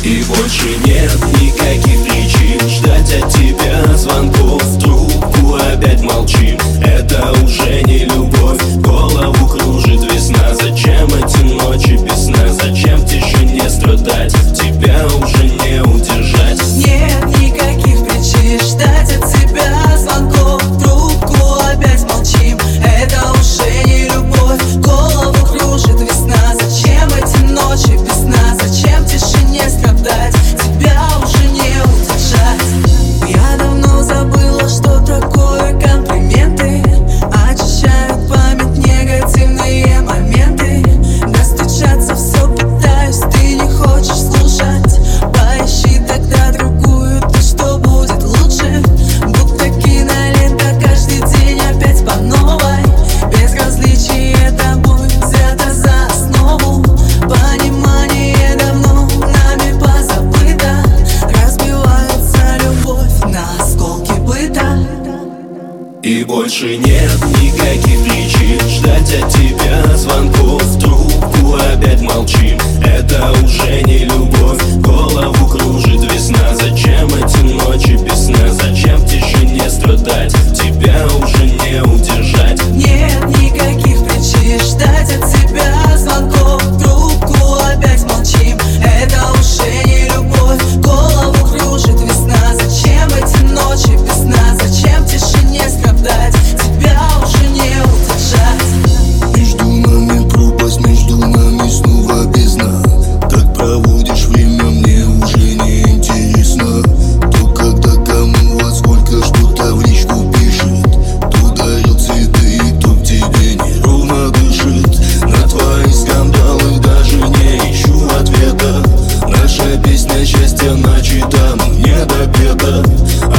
И больше нет никаких причин ждать от тебя звонков. В трубку опять молчим, это уже не любовь. Голову кружит весна, зачем эти ночи без сна? Зачем в тишине страдать, тебя уже не удержать. Нет никаких причин ждать от тебя звонков. В трубку опять молчим, это уже не любовь. Голову кружит весна, зачем эти ночи без сна? Зачем в тишине страдать, тебя уже не удержать. Я давно забыла, что такое комплименты. Очищают память негативные моменты. Достучаться все пытаюсь, ты не хочешь слушать. Поищи тогда другую, то что будет лучше. Будто кинолента, каждый день опять по новой. Безразличие тобой взято за основу. Понимание давно нами позабыто. Разбивается любовь на осколки быта. И больше нет никаких причин ждать от тебя звонков. В трубку опять молчим, это уже не любовь. Голову кружит весна, зачем эти ночи без сна? Зачем в тишине страдать, тебя уже не удержать. Нет никаких причин ждать от тебя звонков. В трубку опять молчим, это уже не любовь. Голову кружит весна, зачем эти ночи без сна? Зачем в тишине страдать, тебя уже не удержать. Между нами пропасть, между нами снова бездна. Так проводишь время, мне уже не интересно. То когда кому во сколько что-то в личку пишет, то дарит цветы, кто к тебе неровно дышит. На твои скандалы даже не ищу ответа. Наша песня счастья начата, но не допета.